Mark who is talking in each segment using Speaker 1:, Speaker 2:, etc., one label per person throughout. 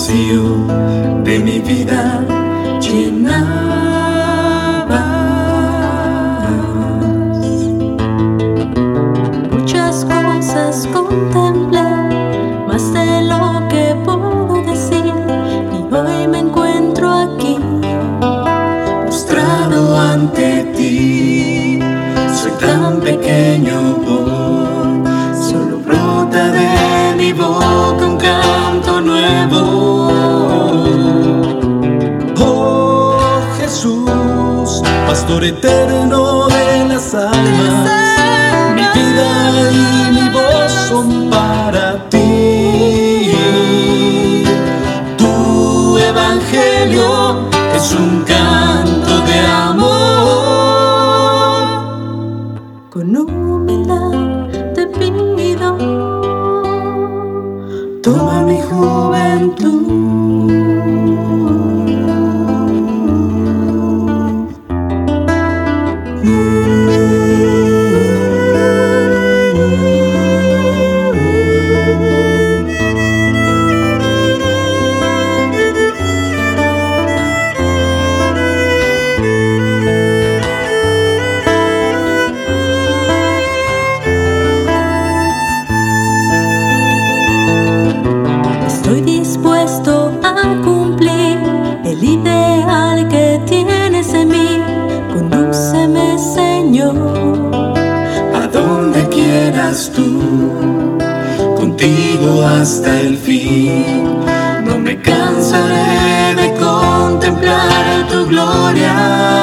Speaker 1: vacío de mi vida llenabas.
Speaker 2: Muchas cosas contemplé, más de lo que puedo decir, y hoy me encuentro aquí,
Speaker 1: postrado ante ti. Soy tan pequeño hoy, solo brota de mi boca un canto nuevo. Oh Jesús, pastor eterno de las almas, mi vida y mi voz son para ti. Tu evangelio es un canto de amor.
Speaker 2: con humildad te pido,
Speaker 1: Toma mi juventud.
Speaker 2: estoy dispuesto a cumplir el ideal que tienes en mí. Condúceme, Señor,
Speaker 1: A donde quieras tú, contigo hasta el fin. No me cansaré de contemplar tu gloria.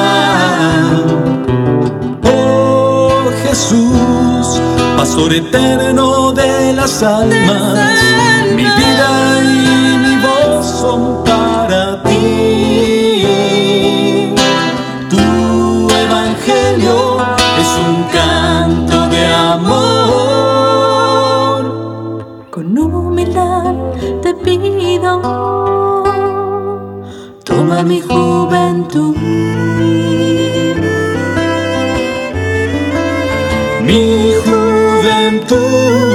Speaker 1: Oh Jesús, pastor eterno de las almas, mi vida y mi voz son para ti. Tu evangelio es un canto de amor.
Speaker 2: con humildad te pido,
Speaker 1: Toma mi juventud. Mi juventud.